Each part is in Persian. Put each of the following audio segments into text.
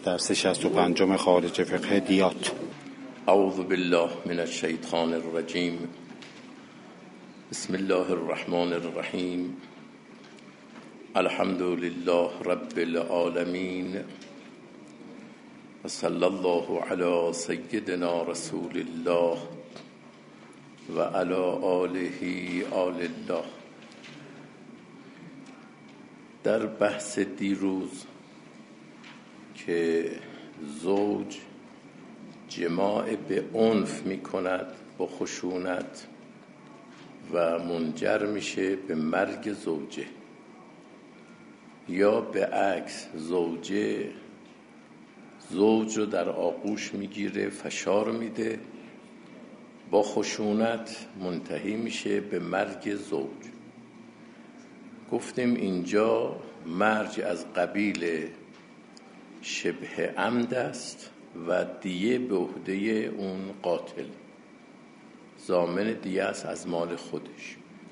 درس 65 خارج فقه دیات. اعوذ بالله من الشیطان الرجیم. بسم الله الرحمن الرحیم. الحمد لله رب العالمین و صلی الله علی سیدنا رسول الله و علی آله آل الله. در بحث دیروز که زوج جماع به عنف می کند با خشونت و منجر میشه به مرگ زوجه، یا به عکس زوج رو در آغوش میگیره، فشار میده، با خشونت منتهی میشه به مرگ زوج. گفتیم اینجا مرگ از قبیل شبه عمد است و دیه به عهده اون قاتل، ضامن دیه است از مال خودش.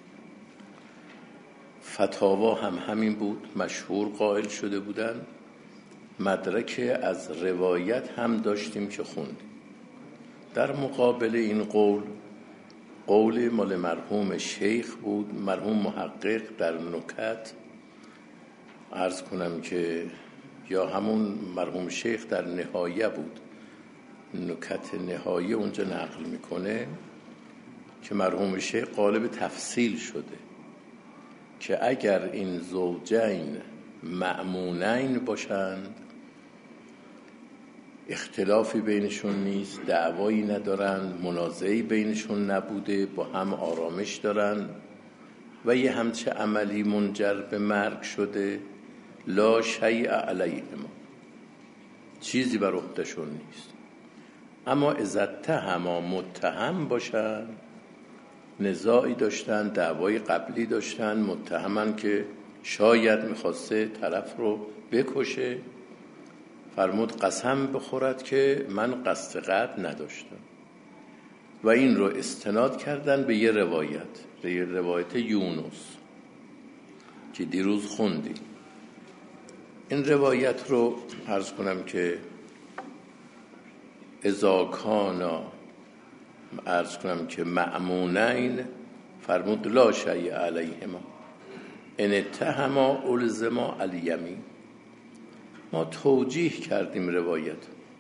فتاوا هم همین بود، مشهور قائل شده بودن. مدرک از روایت هم داشتیم که خوندیم. در مقابل این قول مال مرحوم شیخ بود، مرحوم محقق در نکت. عرض کنم که یا همون مرحوم شیخ در نهایه بود، نکت نهایه اونجا نقل میکنه که مرحوم شیخ قالب تفصیل شده که اگر این زوجین مأمونین باشند، اختلافی بینشون نیست، دعوایی ندارند، منازعی بینشون نبوده، با هم آرامش دارند و یه همچه عملی منجر به مرگ شده، لا شیء علیهما، چیزی بر عهده‌شون نیست. اما اذا اتهما، متهم باشن، نزاعی داشتن، دعوای قبلی داشتن، متهمن که شاید میخواسته طرف رو بکشه، فرمود قسم بخورد که من قصد قتل نداشتم. و این رو استناد کردن به یه روایت یونس که دیروز خوندیم. این روایت رو عرض کنم که اذا کانا، عرض کنم که مأمونین، فرمود لا شیء علیهما ان اتهما الزما الیمین. ما توجیه کردیم روایت،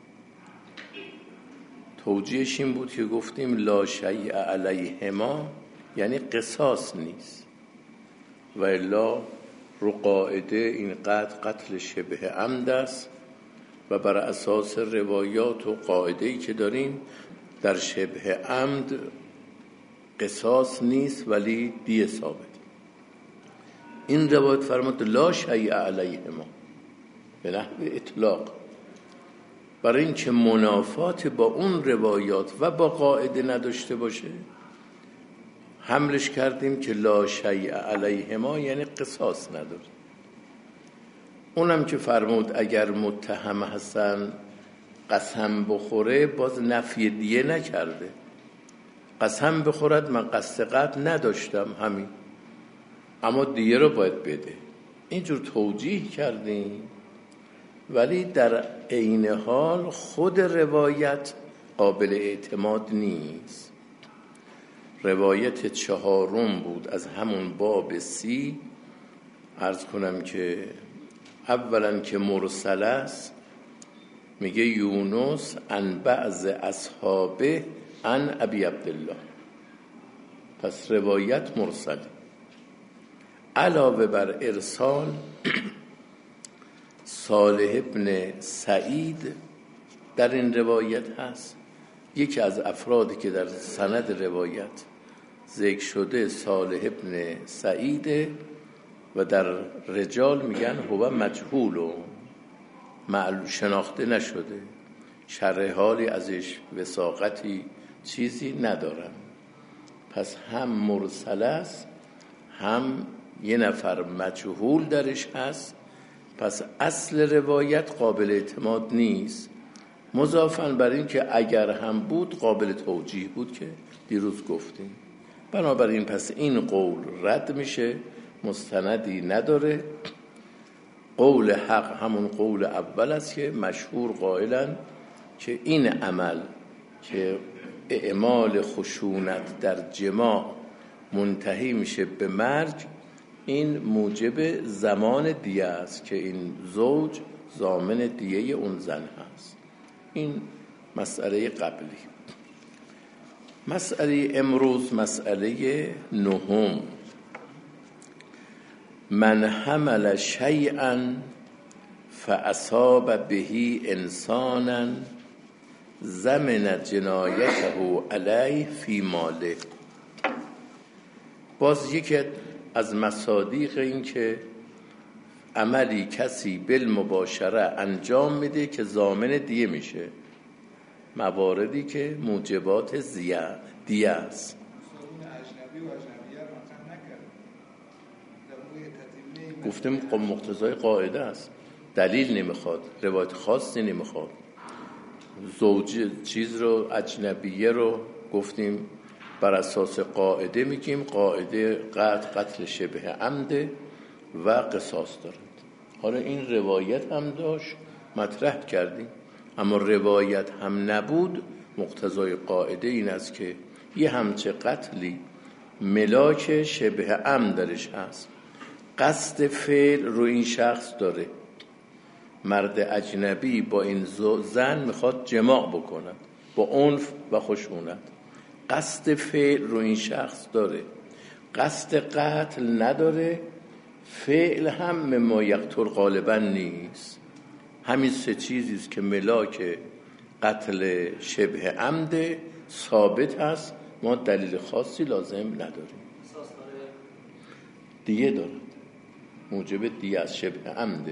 توجیهش این بود که گفتیم لا شیء علیهما یعنی قصاص نیست، و الا رو قاعده این قتل شبه عمد است و بر اساس روایات و قاعده‌ای که داریم در شبه عمد قصاص نیست ولی دیه ثابت. این روایت فرمود لا شیء علیهما به نحو اطلاق، برای این که منافات با اون روایات و با قاعده نداشته باشه حملش کردیم که لا شیء علیهما یعنی قصاص نداره. اونم که فرمود اگر متهم هستن قسم بخوره، باز نفی دیه نکرده، قسم بخورد من قصد قتل نداشتم همین، اما دیه رو باید بده. اینجور توجیه کردیم، ولی در عین حال خود روایت قابل اعتماد نیست. روایت 4 بود از همون باب 30. عرض کنم که اولا که مرسل است، میگه یونس عن بعض اصحابه عن ابی عبدالله، پس روایت مرسل. علاوه بر ارسال صالح ابن سعید در این روایت هست. یکی از افرادی که در سند روایت ذکر شده صالح ابن سعیده و در رجال میگن هو مجهول و معلوم، شناخته نشده، شرح حالی ازش، وثاقتی چیزی ندارن. پس هم مرسل است، هم یه نفر مجهول درش هست، پس اصل روایت قابل اعتماد نیست. مضافاً بر این که اگر هم بود قابل توجیه بود که دیروز گفتیم. بنابراین پس این قول رد میشه، مستندی نداره. قول حق همون قول اول است که مشهور قائلن که این عمل که اعمال خشونت در جماع منتهی میشه به مرگ، این موجب زمان دیه است که این زوج ضامن دیه اون زن هست. این مسئله قبلی. مسئله امروز مسئله نهم. من حمل شیئا فاصاب به انسانا ضمن جنایته علیه فی ماله. باز یکی از مصادیق این که عملی کسی بالمباشره انجام میده که ضامن دیه میشه، مواردی که موجبات دیه است. گفتم مقتضای قاعده است، دلیل نمیخواد، روایت خاصی نمیخواد. زوج چیز رو، اجنبیه رو گفتیم بر اساس قاعده میگیم، قاعده قتل شبه عمد و قصاص دارد. حالا این روایت هم داشت مطرح کردیم، اما روایت هم نبود، مقتضای قاعده این است که یه همچه قتلی ملاک شبه عمد درش هست، قصد فعل رو این شخص داره، مرد اجنبی با این زن میخواد جماع بکند با عنف و خشونت، قصد فعل رو این شخص داره، قصد قتل نداره، فعل هم مما یقتل غالبا نیست. همین سه چیزیست که ملاک قتل شبه عمد ثابت هست، ما دلیل خاصی لازم نداریم. دیگه دارد، موجب دیگه از شبه عمده.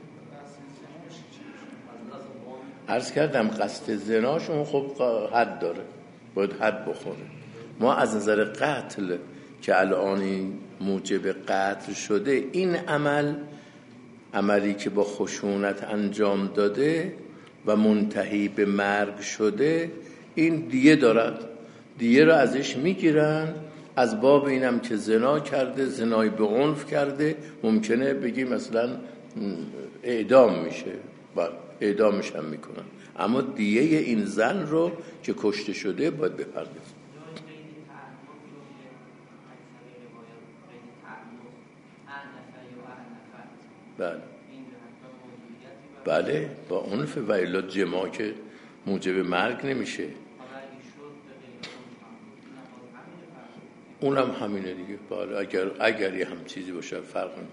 عرض کردم قصد زناشون خب حد داره، باید حد بخوره. ما از نظر قتل که الان موجب قتل شده، این عملی که با خشونت انجام داده و منتهی به مرگ شده، این دیه دارد، دیه را ازش میگیرن. از باب اینم که زنا کرده، زنای به عنف کرده، ممکنه بگیم مثلا اعدام میشه و اعدامش هم میکنن، اما دیه این زن رو که کشته شده باید بپردازن. بله با عنف و الا جماع که موجب مرگ نمیشه، اونم همینه دیگه. بله اگر یه هم چیزی باشه فرق نمیکنه.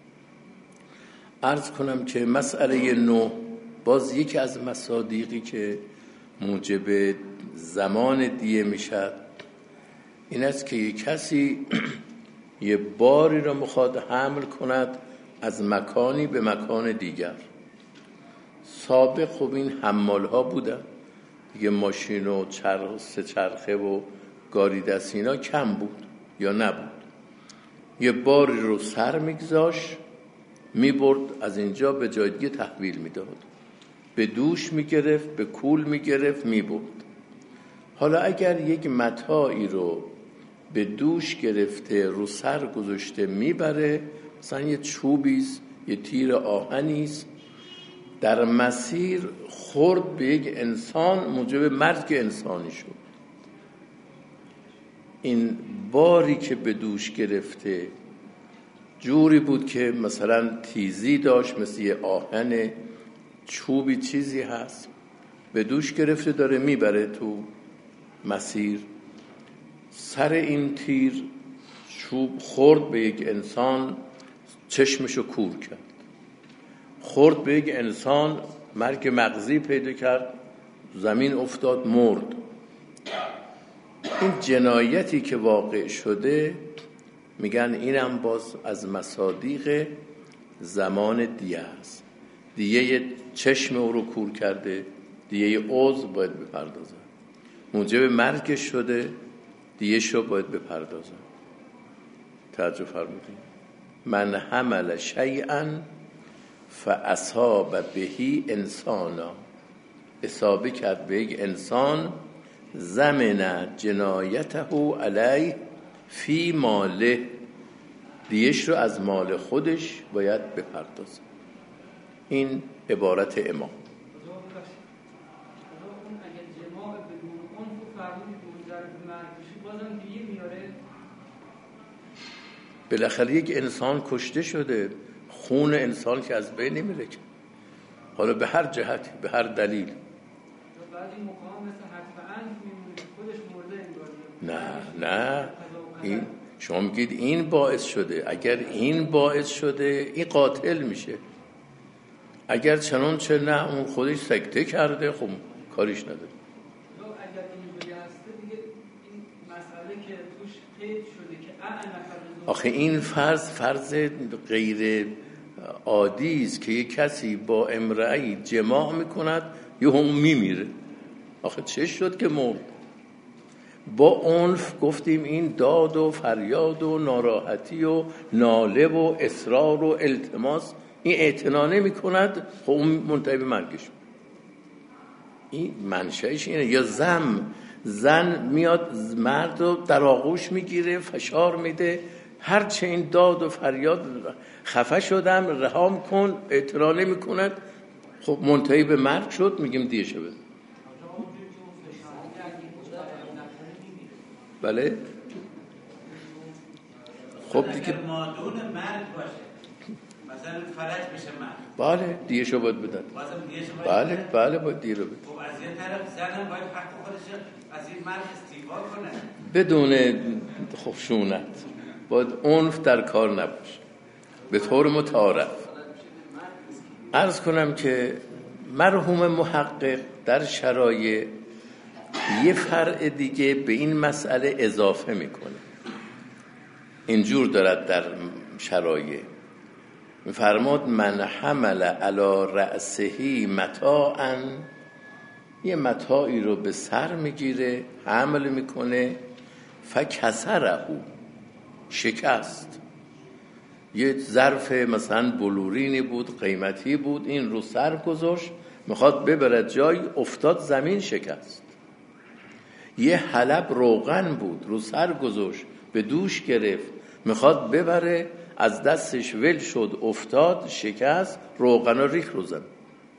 عرض کنم که مسئله 9 باز یکی از مصادیقی که موجب زمان دیه میشد این است که یک کسی یه باری رو میخواد حمل کند از مکانی به مکان دیگر. سابق خب این حمال ها بودن دیگه، ماشین و سه چرخه و گاری دست اینا کم بود یا نبود. یه باری رو سر میگذاشت، میبرد از اینجا به جای دیگه تحویل میداد، به دوش میگرفت، به کول میگرفت، میبرد. حالا اگر یک متاعی رو به دوش گرفته رو سر گذاشته میبره، مثلا یه چوبیست، یه تیر آهنیست، در مسیر خورد به یک انسان، موجب مرگ انسانی شد. این باری که به دوش گرفته جوری بود که مثلا تیزی داشت، مثل یه آهن چوبی چیزی هست، به دوش گرفته داره میبره تو مسیر، سر این تیر چوب خورد به یک انسان، چشمشو کور کرد، خورد به یک انسان، مرگ مغزی پیدا کرد، زمین افتاد، مرد. این جنایتی که واقع شده میگن اینم باز از مصادیق زمان دیه است. دیه چشم او رو کور کرده، دیه عضو باید بپردازن، موجب مرگ شده، دیه شو باید بپردازن. توجه فرمودین؟ من حمل شیئا فاصاب به انسانا، اصابه کرد به یک انسان، ضمن جنایته علیه فی ماله، دیش رو از مال خودش باید بپردازه. این عبارت امام. بالاخره یک انسان کشته شده، خون انسان که از بین نمیره که، حالا به هر جهتی، به هر دلیل. نه این شما میگید این باعث شده، اگر این باعث شده این قاتل میشه، اگر چنانچه نه اون خودش سکته کرده خب کاریش نداره. اگر اینجوری هسته دیگه این مسئله که توش قید شده که آخه این فرض غیر عادی است که یک کسی با امرأه‌ای جماع میکند یه هم میمیره. آخه چه شد که مرد؟ با عنف گفتیم این داد و فریاد و ناراحتی و ناله و اصرار و التماس، این اعتنا نمی‌کند، خب اون منتهی به مرگش. این منشأش اینه. یا زن میاد مرد رو در آغوش میگیره، فشار میده، هرچه این داد و فریاد خفه شدم رهام کن، اعتنا نمی‌کند، خب منتهی به مرگ شد، میگیم دیه شو بده. بله خب دیگه مادون مرگ باشه، مثلا فلج بشه مرگ، بله دیه شو باید بدن، بله باید دیه رو بدن. خب از یه طرف زنم باید حق خودش از این مرگ استیفا کنه بدون خشونت، باید عنف در کار نباشه، به طور متعارف. عرض کنم که مرحوم محقق در شرایع یه فرع دیگه به این مسئله اضافه میکنه. اینجور دارد در شرایع میفرماد من حمل علی رأسه متاعا، یه متاعی رو به سر میگیره، حمل میکنه، فکسره، شکست. یه ظرف مثلا بلورینی بود، قیمتی بود، این رو سر گذاشت، میخواد ببرد جای، افتاد زمین، شکست. یه حلب روغن بود، رو سر گذاشت، به دوش گرفت، میخواد ببره، از دستش ول شد، افتاد، شکست، روغن رو ریخت رو زمین.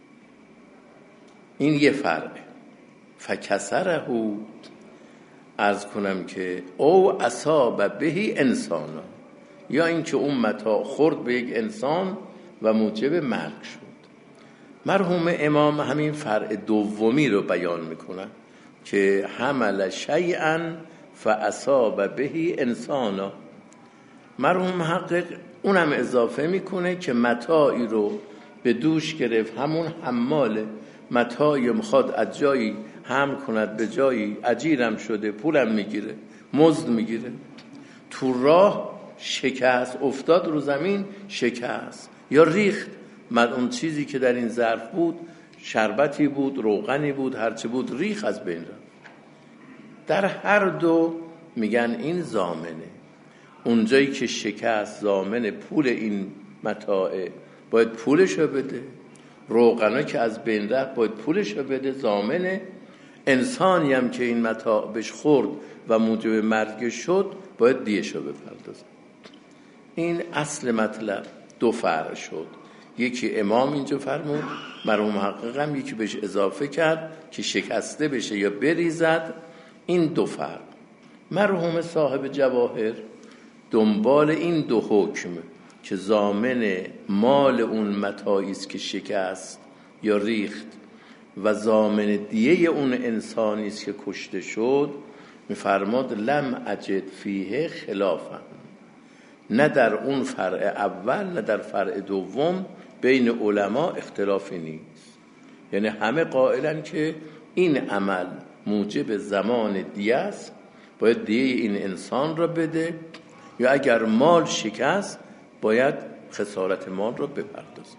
این یه فرقه. فکسره، عرض کنم که او اصاب بهی انسانا، یا اینکه اون متاع خورد به یک انسان و موجب مرگ شد. مرحوم امام همین فرع دومی رو بیان میکنن که حمل شیئا فاصاب بهی انسانا. مرحوم محقق اونم اضافه میکنه که متاعی رو به دوش گرفت، همون حماله، متاعی میخواد از جایی حمل کند به جایی، اجیرم شده، پولم میگیره، مزد میگیره، تو راه شکست، افتاد رو زمین، شکست یا ریخت. اون چیزی که در این ظرف بود، شربتی بود، روغنی بود، هرچه بود، ریخ از بین رفت. در هر دو میگن این ضامنه. اونجایی که شکست ضامن پول این متاعه، باید پولشو بده. روغنا که از بین رفت باید پولشو بده، ضامنه. انسانی هم که این متاع بهش خورد و موجب مرگ شد، باید دیهشو بپردازه. این اصل مطلب. دو فرع شد. یکی امام اینجا فرمود، مرحوم محقق هم یکی بهش اضافه کرد که شکسته بشه یا بریزد. این دو فرع. مرحوم صاحب جواهر دنبال این دو حکم که ضامن مال اون متاعی است که شکست یا ریخت و ضامن دیه اون انسانی است که کشته شد، میفرماد لم اجد فیه خلافا، نه در اون فرع اول نه در فرع دوم بین علما اختلافی نیست. یعنی همه قائلن که این عمل موجب زمان دیه است، باید دیه این انسان را بده، یا اگر مال شکست باید خسارت مال را بپردازه.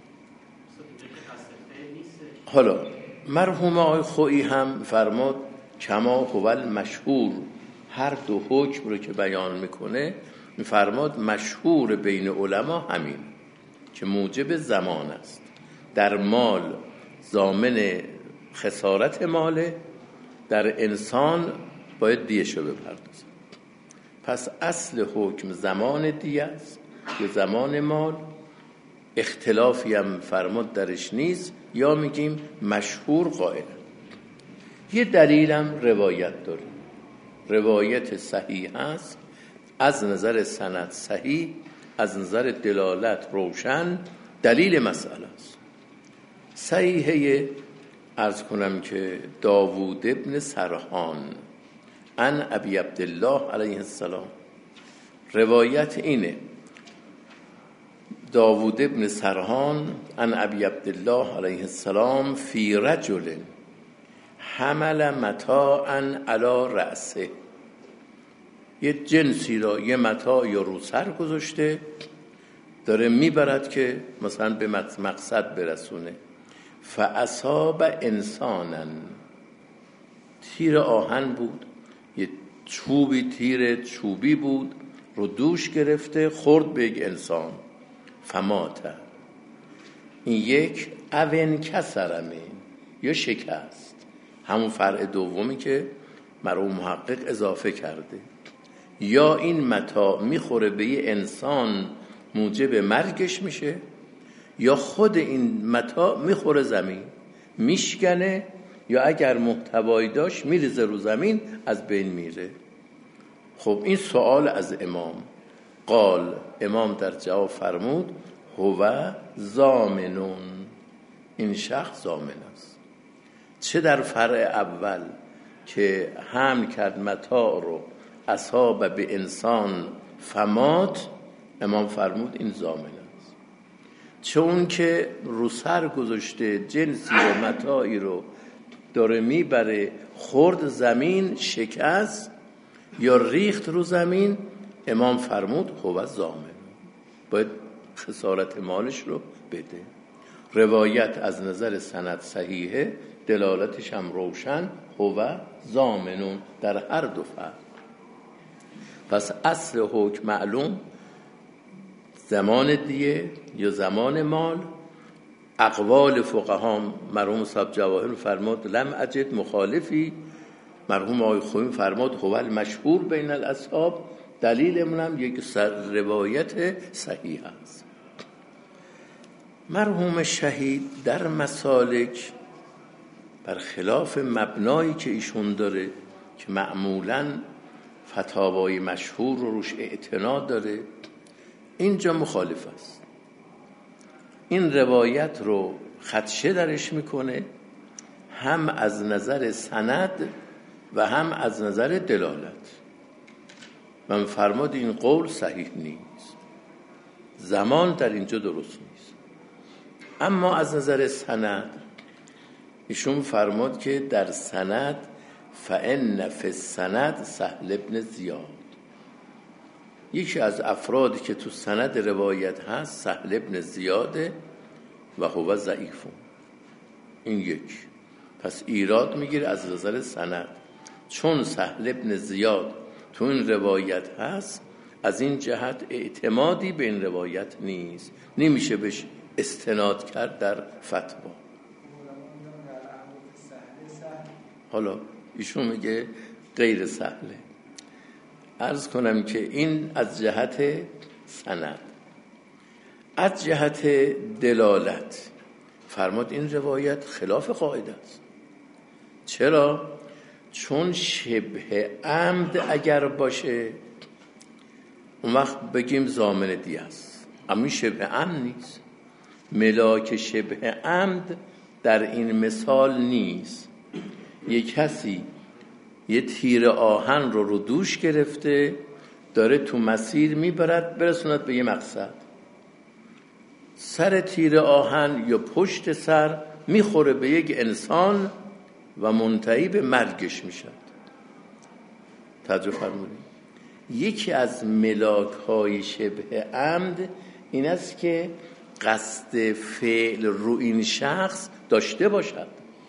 حالا مرحوم آقای خویی هم فرماد کما هو المشهور، هر دو حکم رو که بیان میکنه میفرماد مشهور بین علما همین که موجب زمان است. در مال ضامن خسارت ماله، در انسان باید دیهشو بپردازه. پس اصل حکم زمان دیه است یا زمان مال، اختلافی هم فرمود درش نیست، یا میگیم مشهور قائل. یه دلیلم روایت داره، روایت صحیح هست، از نظر سند صحیح، از نظر دلالت روشن، دلیل مسئله است. صحیحه عرض کنم که داوود ابن سرحان عن ابی عبدالله علیه السلام، روایت اینه، داوود ابن سرحان عن ابی عبدالله علیه السلام فی رجل حمل متاعا علی رأسه، یه جنسی را، یه متاع یا رو سر گذاشته، داره میبرد که مثلا به مقصد برسونه. فاصاب انسانا، تیر آهن بود، یه چوبی، تیر چوبی بود، رو دوش گرفته، خورد به یک انسان، فمات. این یک اون کسرمه، یا شکست، همون فرع دومی که مرحوم محقق اضافه کرده. یا این متاع میخوره به یه انسان موجب مرگش میشه، یا خود این متاع میخوره زمین میشکنه، یا اگر محتوایی داشت میریزه رو زمین از بین میره. خب این سوال از امام، قال، امام در جواب فرمود هو ضامنون، این شخص ضامن است. چه در فرع اول که حمل کرد متاع رو، اصاب به انسان فمات، امام فرمود این ضامن است. چه اون که رو سر گذاشته جنسی و متاعی رو داره میبره، خورد زمین، شکست یا ریخت رو زمین، امام فرمود هو ضامن، باید خسارت مالش رو بده. روایت از نظر سند صحیحه، دلالتش هم روشن، هو ضامنون در هر دو فرد. پس اصل حکم معلوم، زمان دیه یا زمان مال. اقوال فقها، مرحوم صاحب جواهر فرمود لم اجد مخالفی، مرحوم آقای خویی فرمود هو المشهور بین الاصحاب، دلیل منم یک روایت صحیح است. مرحوم شهید در مسالک برخلاف مبنایی که ایشون داره که معمولاً فتاوای مشهور رو روش اعتنا داره، اینجا مخالف است. این روایت رو خدشه درش میکنه، هم از نظر سند و هم از نظر دلالت. من فرمود این قول صحیح نیست، زمان در اینجا درست نیست. اما از نظر سند ایشون فرمود که در سند فإن فی السند سهل ابن زیاد، یکی از افرادی که تو سند روایت هست سهل ابن زیاده و هو ضعیف. این یک، پس ایراد میگیره از نظر سند، چون سهل ابن زیاد تو این روایت هست، از این جهت اعتمادی به این روایت نیست، نمیشه بهش استناد کرد در فتوا. حالا ایشون میگه غیر سهله. عرض کنم که این از جهت سند. از جهت دلالت فرمود این روایت خلاف قاعده است. چرا؟ چون شبه عمد اگر باشه اون وقت بگیم ضامن دیه است، اما این شبه عمد نیست. ملاک شبه عمد در این مثال نیست. یک کسی یه تیر آهن رو دوش گرفته، داره تو مسیر میبرد برسوند به یه مقصد، سر تیر آهن یا پشت سر میخوره به یک انسان و منتهی به مرگش میشد. توجه فرمودید؟ یکی از ملاک‌های شبه عمد این است که قصد فعل رو این شخص داشته باشد.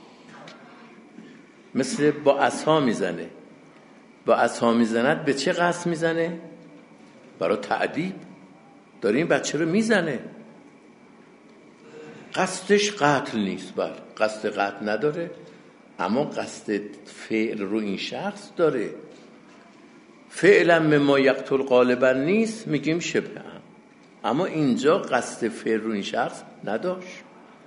مثل با عصا میزنه، با عصا میزند به چه قصد میزنه؟ برای تعذیب. داره این بچه رو میزنه، قصدش قتل نیست، بله قصد قتل نداره، اما قصد فعل رو این شخص داره. فعلا مما یقتل غالبا نیست، میگیم شبه هم. اما اینجا قصد فعل رو این شخص نداشت.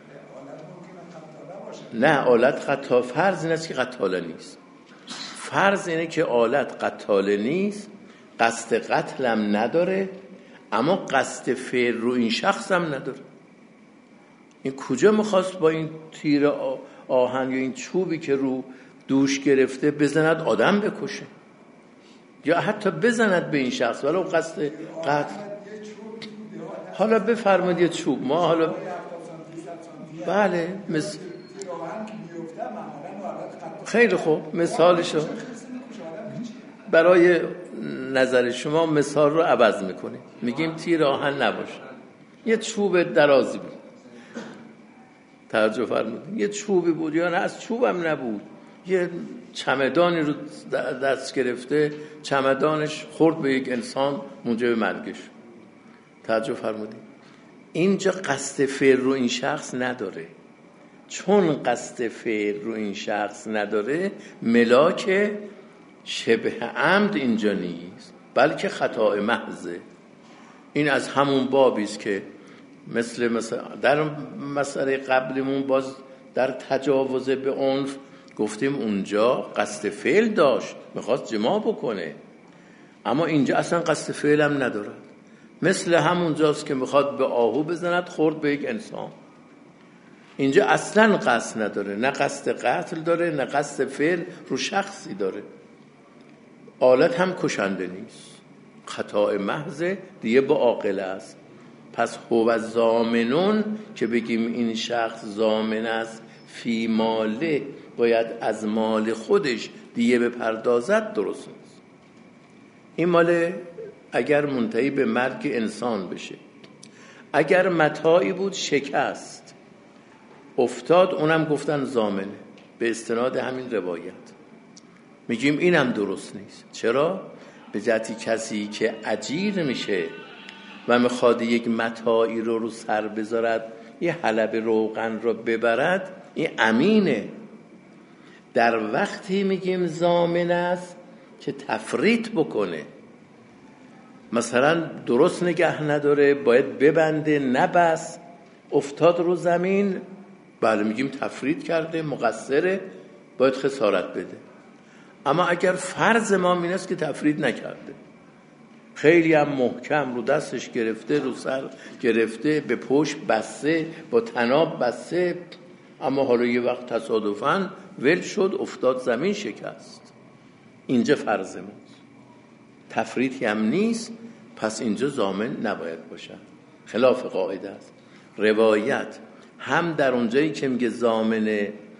نه، آلت خطا، فرض این است که قتاله نیست. فرض اینه که آلت قتاله نیست، قصد قتلم نداره، اما قصد فعل رو این شخص هم نداره. این کجا میخواست با این تیر آهن یا این چوبی که رو دوش گرفته بزند آدم بکشه یا حتی بزند به این شخص ولو قصد قتل؟ حالا بفرمایید یه چوب، ما حالا بله خیلی خوب مثالشو برای نظر شما مثال رو عوض میکنیم، میگیم تیر آهن نباشه، یه چوب درازی بود، توجه فرمودید، یه چوبی بود یا نه از چوبم نبود، یه چمدانی رو دست گرفته، چمدانش خورد به یک انسان موجب مرگش. توجه فرمودید، اینجا قصد فعل رو این شخص نداره. چون قصد فعل رو این شخص نداره، ملاک شبه عمد اینجا نیست بلکه خطا محضه. این از همون بابی است که مثل در مسئله قبلمون باز در تجاوز به عنف گفتیم اونجا قصد فعل داشت، میخواست جماع بکنه، اما اینجا اصلا قصد فعل هم نداره. مثل همون جاست که میخواد به آهو بزند خورد به یک انسان، اینجا اصلا قصد نداره، نه قصد قتل داره نه قصد فعل رو شخصی داره. آلت هم کشنده نیست، خطا محض دیگه با عاقله است. پس هو ضامنون که بگیم این شخص ضامن است فی ماله، باید از مال خودش دیگه بپردازد، درست نیست. این مال اگر منتهی به مرگ انسان بشه، اگر متاعی بود شکست افتاد، اونم گفتن ضامنه به استناد همین روایت. میگیم اینم درست نیست. چرا؟ به جهتی کسی که اجیر میشه و میخواد یک متاعی رو سر بذارد، یه حلب روغن رو ببرد، این امینه. در وقتی میگیم ضامن است که تفریط بکنه، مثلا درست نگه نداره، باید ببنده، نبست، افتاد رو زمین، بله میگیم تفریط کرده، مقصره، باید خسارت بده. اما اگر فرض ما این است که تفریط نکرده، خیلی هم محکم رو دستش گرفته، رو سر گرفته، به پشت بسته، با طناب بسته، اما حالا یه وقت تصادفاً ول شد، افتاد زمین، شکست، اینجا فرض ماست، تفریطی هم نیست، پس اینجا ضامن نباید باشد، خلاف قاعده است. روایت هم در اونجایی که میگه ضامن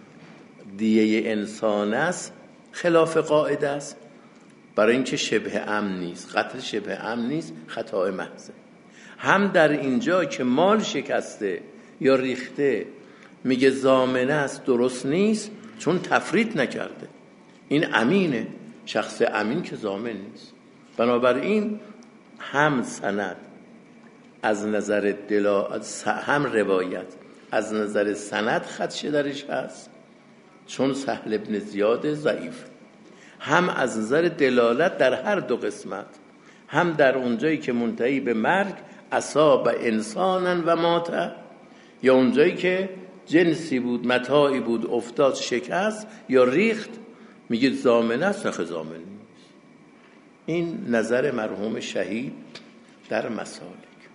دیه انسان است خلاف قاعده است، برای اینکه شبه امن نیست، قتل شبه امن نیست، خطا محض. هم در اینجا که مال شکسته یا ریخته میگه ضامن است، درست نیست، چون تفریط نکرده، این امینه، شخص امین که ضامن نیست. بنابراین هم سند از نظر هم روایت از نظر سند خدش درش هست، چون سهل ابن زیاد ضعیف، هم از نظر دلالت در هر دو قسمت، هم در اونجایی که منتهی به مرگ اصاب انسانا و مات، یا اونجایی که جنسی بود، متاعی بود، افتاد شکست یا ریخت، میگه ضامن است، نه ضامن نیست. این نظر مرحوم شهید در مسالک.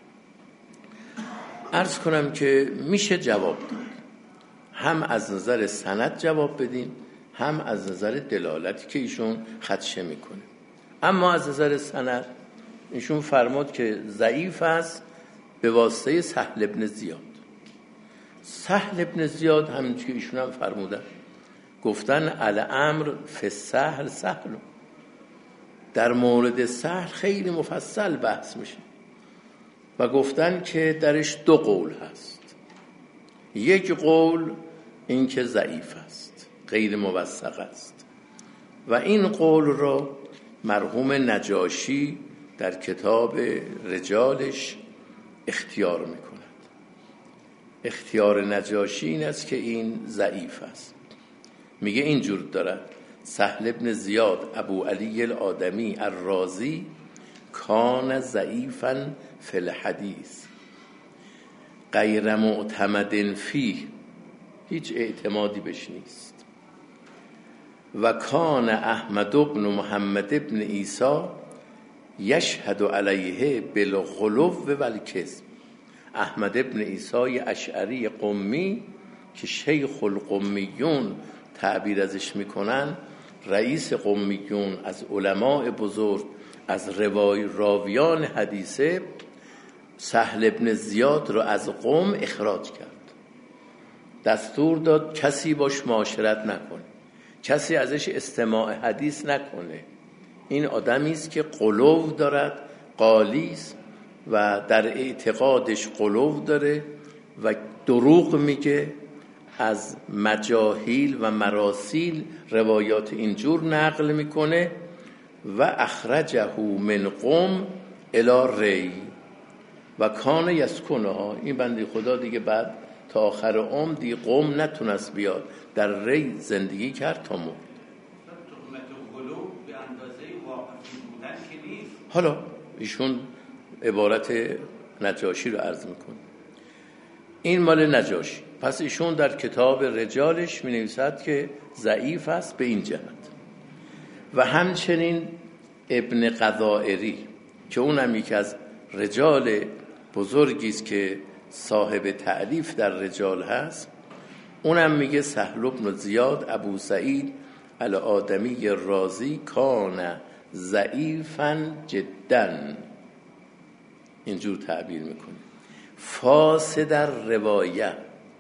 عرض کنم که میشه جواب داد، هم از نظر سند جواب بدیم، هم از نظر دلالتی که ایشون خدشه میکنه. اما از نظر سند ایشون فرمود که ضعیف است به واسطه سهل ابن زیاد. سهل ابن زیاد همینجور که ایشون هم فرمودن، گفتن الامر فی السهل سهل، در مورد سهل خیلی مفصل بحث میشه و گفتن که درش دو قول هست. یک قول این که ضعیف است، غیر موثق است، و این قول را مرحوم نجاشی در کتاب رجالش اختیار میکند. اختیار نجاشی این است که این ضعیف است. میگه اینجور دارد: سهل ابن زیاد ابو علی الآدمی الرازی کان ضعیفا فی الحدیث غیر معتمد فیه، هیچ اعتمادی بهش نیست. و کان احمد بن محمد بن عیسی یشهد علیه بالغلو و الکذب. احمد بن عیسی اشعری قمی که شیخ القمیون تعبیر ازش میکنن، رئیس قمیون، از علماء بزرگ، از راویان حدیثه، سهل بن زیاد رو از قم اخراج کرد. دستور داد کسی باش معاشرت نکنه، کسی ازش استماع حدیث نکنه. این آدمی است که غلو دارد، قالیست و در اعتقادش غلو داره و دروغ میگه، از مجاهیل و مراسیل روایات اینجور نقل میکنه. و اخرجه من قم الی ری و کان یسکنها. این بنده خدا دیگه بعد تا آخر عمر دیگه قم نتونست بیاد، در ری زندگی کرد تا مرد. تهمت غلو به اندازه واقفی بودن که نیست. حالا ایشون عبارت نجاشی رو عرض میکنه. این مال نجاشی. پس ایشون در کتاب رجالش می نویسد که ضعیف است به این جهت. و همچنین ابن قضائری که اونم یکی از رجال بزرگی است که صاحب تألیف در رجال هست، اونم میگه سهل بن زیاد ابو سعید الآدمی رازی کان ضعیفا جدا، اینجور تعبیر میکنه. فاسد الروایه،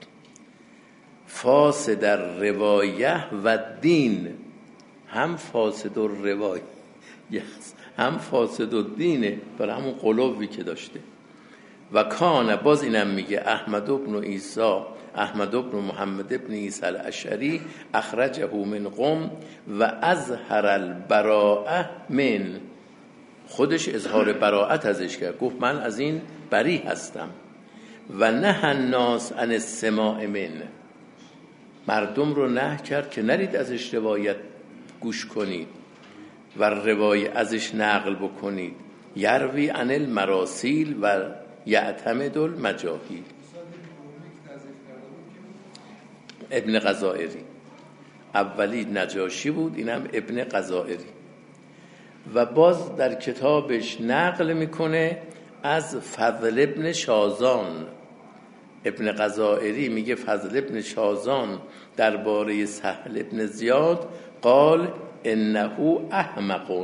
فاسد الروایه و دین، هم فاسد الروایه هم فاسد الدینه، برای همون قلوبی که داشته. و کان، باز اینم میگه احمد بن عیسی، احمد بن محمد بن عیسی الاشعری اخرجه من قم و اظهر البراءه من، خودش اظهار براءت ازش کرد، گفت من از این بری هستم. و نه الناس عن السماع من، مردم رو نهی کرد که نرید ازش روایت گوش کنید و روایت ازش نقل بکنید. یروی عن المراسیل و یعتمد المجاهیل. ابن قضائری اولی نجاشی بود، اینم ابن قضائری. و باز در کتابش نقل میکنه از فضل ابن شازان. ابن قضائری میگه فضل ابن شازان درباره سهل ابن زیاد قال انه احمق،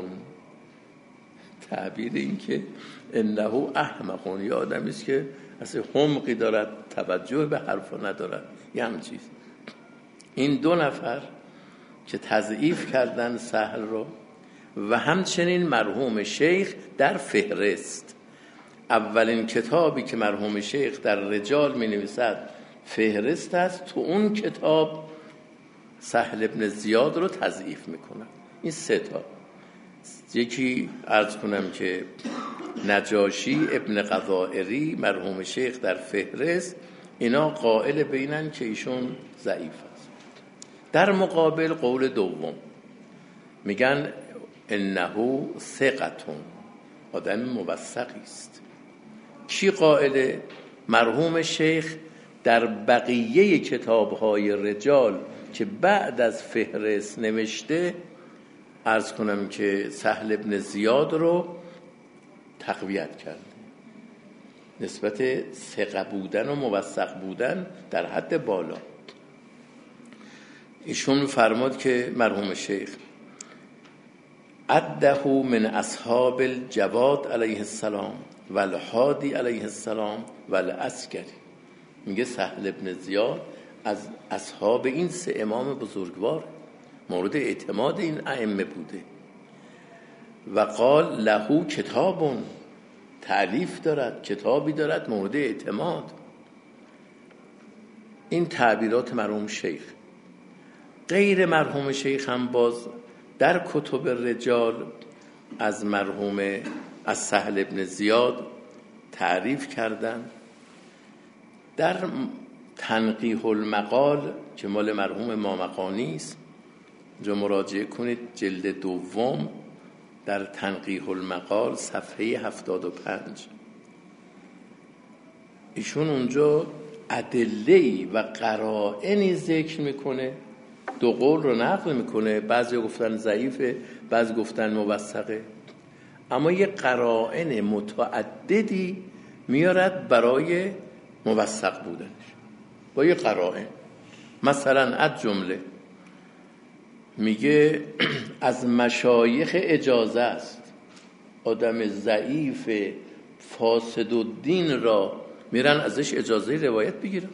تعبیر این که انه احمق، یه آدمی است که اصلا حمقی دارد، توجه به حرفا ندارد، یه هم چیز. این دو نفر که تضعیف کردن سهل رو. و همچنین مرحوم شیخ در فهرست، اولین کتابی که مرحوم شیخ در رجال می نویسد فهرست است، تو اون کتاب سهل ابن زیاد رو تضعیف میکنن. این سه تا، یکی عرض کنم که نجاشی، ابن قضائری، مرحوم شیخ در فهرست، اینا قائل بینن که ایشون ضعیف است. در مقابل قول دوم میگن انه ثقتون، آدم موثقی است. کی قائله؟ مرحوم شیخ در بقیه کتاب‌های رجال که بعد از فهرست نوشته، عرض کنم که سهل ابن زیاد رو تقویت کرده، نسبت ثقه بودن و موثق بودن در حد بالا. ایشون فرمود که مرحوم شیخ عده من اصحاب الجواد علیه السلام و الحادی علیه السلام و العسکری. میگه سهل ابن زیاد از اصحاب این سه امام بزرگوار، مورد اعتماد این ائمه بوده. و قال له کتابون، تألیف دارد، کتابی دارد مورد اعتماد. این تعبیرات مرحوم شیخ. غیر مرحوم شیخ هم باز در کتب رجال از مرحوم از سهل ابن زیاد تعریف کردن. در تنقیح المقال که مال مرحوم مامقانی است، جو مراجعه کنید، جلد دوم، در تنقیح المقال صفحه 75 ایشون اونجا ادله‌ای و قرائنی ذکر میکنه، دو قول رو نقل میکنه، بعضی گفتن ضعیفه، بعضی گفتن موثقه، اما یه قرائن متعددی میارد برای موثق بودنش با یه قرائن. مثلا از جمله میگه از مشایخ اجازه است آدم ضعیف فاسد الدین را میرن ازش اجازه روایت بگیرن.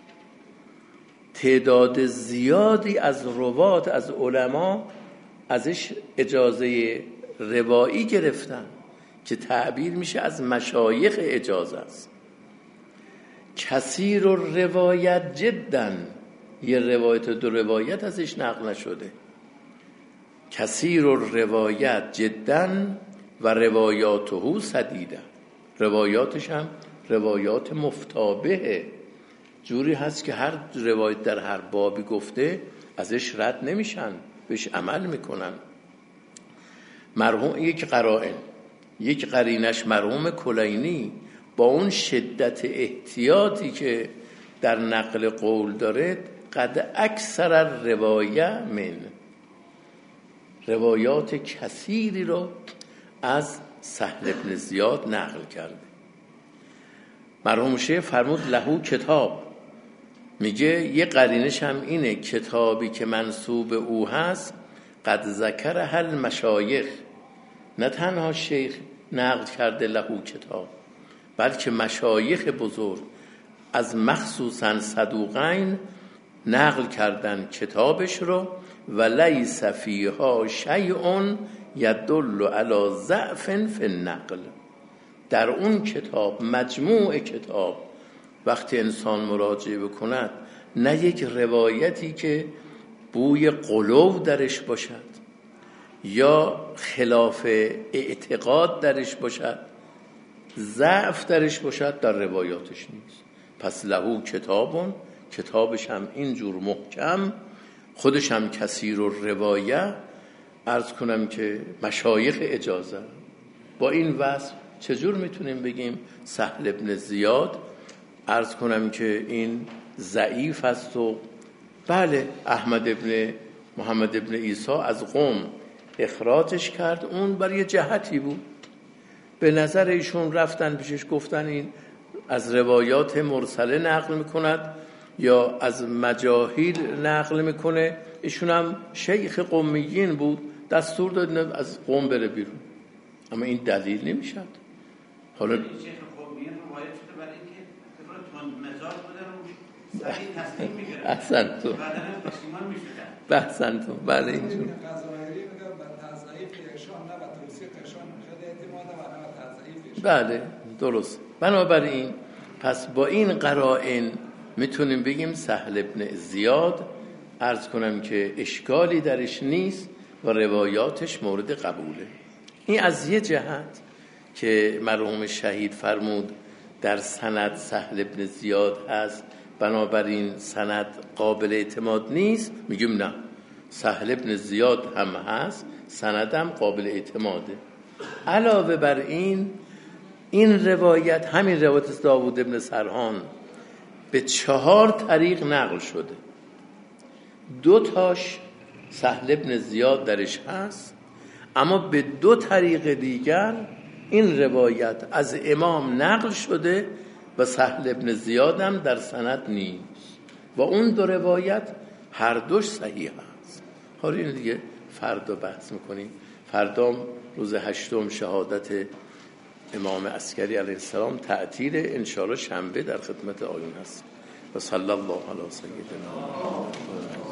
تعداد زیادی از روات از علما ازش اجازه روایی گرفتن که تعبیر میشه از مشایخ اجازه است. کثیر الروایت جدا، یه روایت دو روایت ازش نقل نشده. کثیر الروایت جدا و روایاته سدیده، روایاتش هم روایات مفتابهه، جوری هست که هر روایت در هر بابی گفته ازش رد نمیشن، بهش عمل میکنن. مرحوم یک قرائن، یک قرینش مرحوم کلینی با اون شدت احتیاطی که در نقل قول داره قد اکثر روایه من، روایات کثیری رو از سهل بن زیاد نقل کرده. مرحوم شیخ فرمود لهو کتاب، میگه یه قرینش هم اینه کتابی که منسوب او هست قد ذکر هل مشایخ، نه تنها شیخ نقل کرده لهو کتاب، بلکه مشایخ بزرگ از مخصوصا صدوقین نقل کردن کتابش رو و لیس فیها شیء یدل علی ضعف فی النقل. در اون کتاب، مجموع کتاب، وقتی انسان مراجعه بکند نه یک روایتی که بوی غلو درش باشد یا خلاف اعتقاد درش باشد، ضعف درش باشد، در روایاتش نیست. پس لهو کتابون، کتابش هم اینجور محکم، خودش هم کثیر الروایه، عرض کنم که مشایخ اجازه. با این وصف چجور میتونیم بگیم سهل بن زیاد عرض کنم که این ضعیف است؟ و بله احمد ابن محمد ابن عیسی از قوم اخراجش کرد، اون برای جهتی بود، به نظر ایشون رفتن پیشش گفتن این از روایات مرسله نقل میکند یا از مجاهیل نقل میکنه. ایشون هم شیخ قومیین بود، دستور داد از قوم بره بیرون، اما این دلیل نمیشد. حالا شیخ قومیین روایت شده برای اینکه تند مزاج بودن و سریع تصمیم میگیرن، احسن تو بعداً پشیمان میشدن. بحثن تو بله اینجور قضایری میگه بر تضعیف ایشان نه بر توصیف ایشان شده اعتماد و نه بر تضعیف ایشان. بله درست. بنابراین پس با این قرائن میتونیم بگیم سهل بن زیاد عرض کنم که اشکالی درش نیست و روایاتش مورد قبوله. این از یه جهت که مرحوم شهید فرمود در سند سهل بن زیاد هست، بنابراین سند قابل اعتماد نیست. میگیم نه، سهل بن زیاد هم هست، سند هم قابل اعتماده. علاوه بر این روایت، همین روایت داوود ابن سرحان به 4 طریق نقل شده، 2 تاش سهل بن زیاد درش هست، اما به 2 طریق دیگر این روایت از امام نقل شده و سهل بن زیاد هم در سند نیست و اون 2 روایت هر دوش صحیح هست. حالا این دیگه فردا بحث میکنیم. فردا روز 8 شهادت امام عسکری علیه السلام تعطیل، انشاءالله شنبه در خدمت آیون هست. و صلی الله علی سیدنا محمد.